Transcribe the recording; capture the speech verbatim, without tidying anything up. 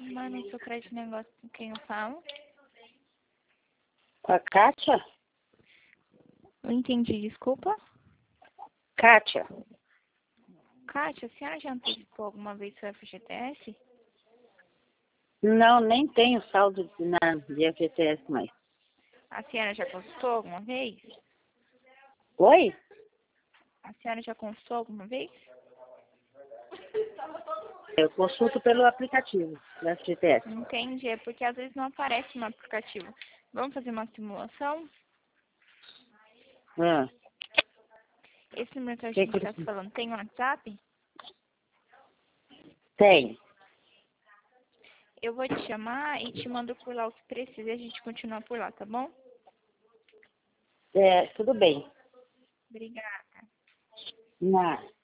Mano, seu crédito negócio com quem eu falo? Com a Kátia? Não entendi, desculpa. Kátia. Kátia, a senhora já antecipou alguma vez seu F G T S? Não, nem tenho saldo na, de F G T S mais. A senhora já consultou alguma vez? Oi? A senhora já consultou alguma vez? Eu consulto pelo aplicativo da F G T S. Entendi, é porque às vezes não aparece no aplicativo. Vamos fazer uma simulação? Ah, Esse número que a que gente que está você- falando tem WhatsApp? Tem. Eu vou te chamar e te mando por lá o que precisa e a gente continua por lá, tá bom? É, tudo bem. Obrigada. Na,